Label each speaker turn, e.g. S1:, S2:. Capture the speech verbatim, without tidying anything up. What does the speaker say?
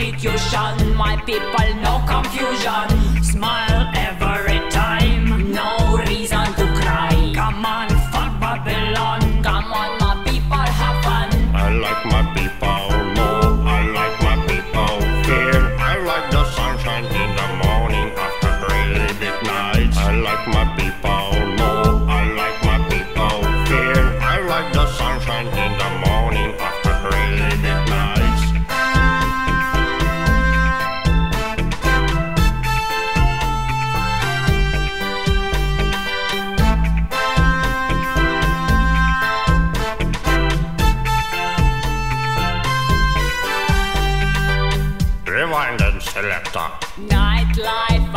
S1: constitution. My people, no confusion. Smile every time, no reason to cry. Come on, fuck Babylon. Come on, my people, have fun.
S2: I like my people, no, I like my people. Feel, I like the sunshine in the morning after really big nights. I like my people, no, I like my people. Feel, I like the sunshine in the morning after really big nights. Rewind and selector.
S1: Nightlife